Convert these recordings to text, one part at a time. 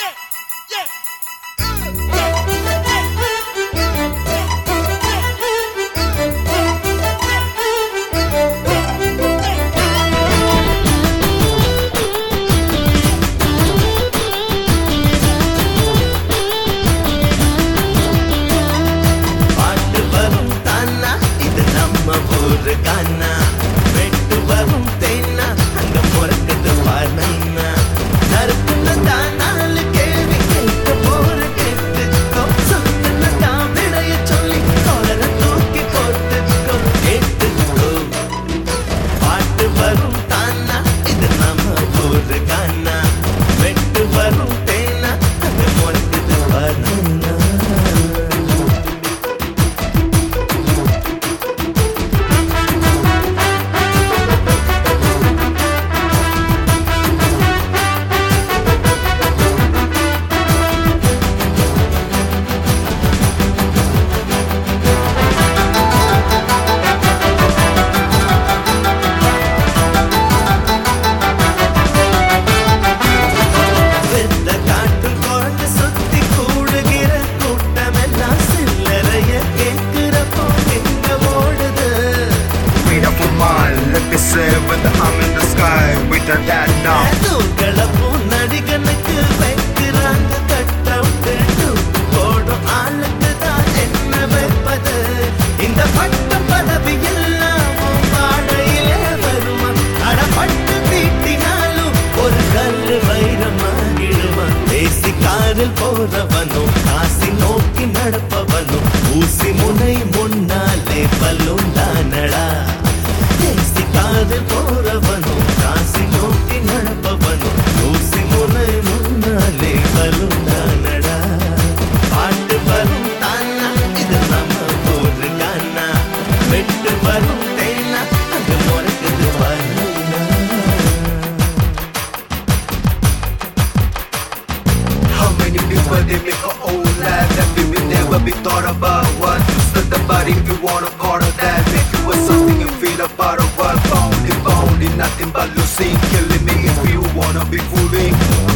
With the hum in the sky, we done that now. போறவனோ Kashi நோக்கி நடப்பவனோ ஊசி முனை முன்னாலே பல்லுண்டானடா காதில் போறவனோ காசி நோக்கி நடப்பவனோ ஊசி முனை முன்னாலே பல்லுண்டானடா பாட்டு வரும் தானா இது நம்ம ஊரு கானா வெட்டு வரும் தேனா அங்க முறைக்குது வரணும். But they make an old life that we will never be thought about. What use of the body if you want a part of that? Make you a something you feel a part of what? Found it, nothing but losing. Killing me if you wanna be fooling.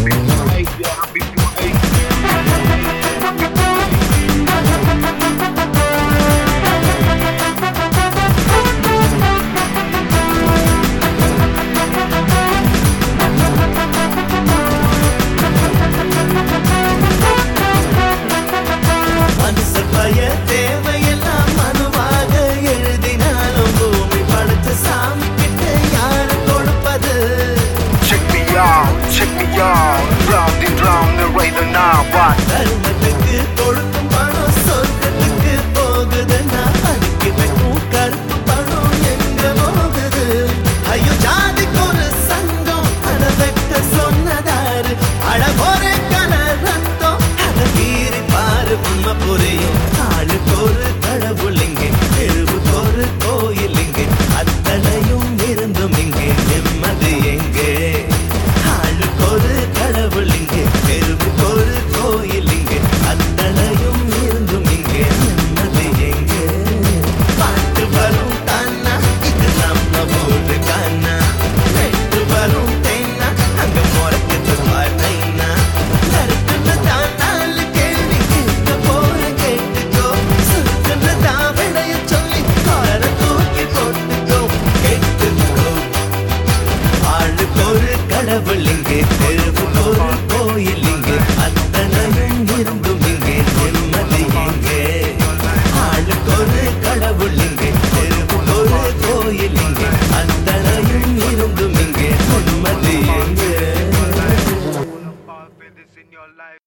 Check me out, round and round the radar now. What? தர்மத்துக்கு கொடுக்கும் பணம் சொர்க்கத்துக்கு போகுதுன்னா அதுக்கு வைக்கும் கருப்பு பணம் எங்க போகுது? ஐயோ ஜாதிக்கு ஒரு சங்கம் அட வெட்ட சொன்னதாரு அட ஒரே கலரத்தம் அட கீறி பாரு உண்மை புரியும். ஆளுக்கு ஒரு கடவுள் இங்கே தெருவுக்கு ஒரு கோயில் இங்கே அத்தனையும் இருந்தும் இங்கே நிம்மதி எங்கே? ஒரு கடவுள் இங்கே தெருவுக்கு ஒரு கோயில் இங்கே அத்தனையும் இருந்தும் இங்கே நிம்மதி எங்கே? பாட்டு வரும் தானா இது நம்ம ஊரு கானா வெட்டு வரும் தேனா அங்க முறைக்குது வார்த்தைனா கருத்துன்னு தான் நாலு கேள்வி கேட்க போற கேட்டுக்கோ சுருக்குன்னு தான் விடைய சொல்லி கார தூக்கி போட்டுக்கோ கேட்டுக்கோ. ஆளுக்கு ஒரு கடவுள் இங்கே தெருவுக்கு ஒரு கோயில் இங்கே அத்தனையும் இருந்தும் இங்கே நிம்மதி எங்கே? ஆளுக்கு ஒரு கடவுள் இங்கே தெருவுக்கு ஒரு கோயில் இங்கே அத்தனையும் இருந்தும் இங்கே நிம்மதி எங்கே?